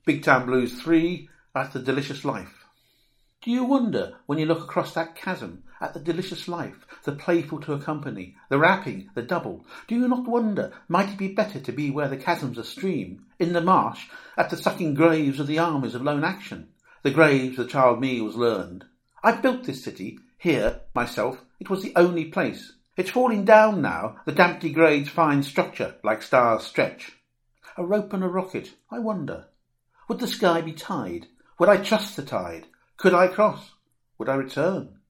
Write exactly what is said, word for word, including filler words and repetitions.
Big Town Blues three, at the delicious life. Do you wonder, when you look across that chasm, at the delicious life, the playful to accompany, the rapping, the double, do you not wonder, might it be better to be where the chasm's a stream, in the marsh, at the sucking graves of the armies of lone action, the graves the child me was learned? I built this city, here, myself, it was the only place. It's falling down now, the damp degrades fine structure, like stars stretch. A rope and a rocket, I wonder. Would the sky be tide? Would I trust the tide? Could I cross? Would I return?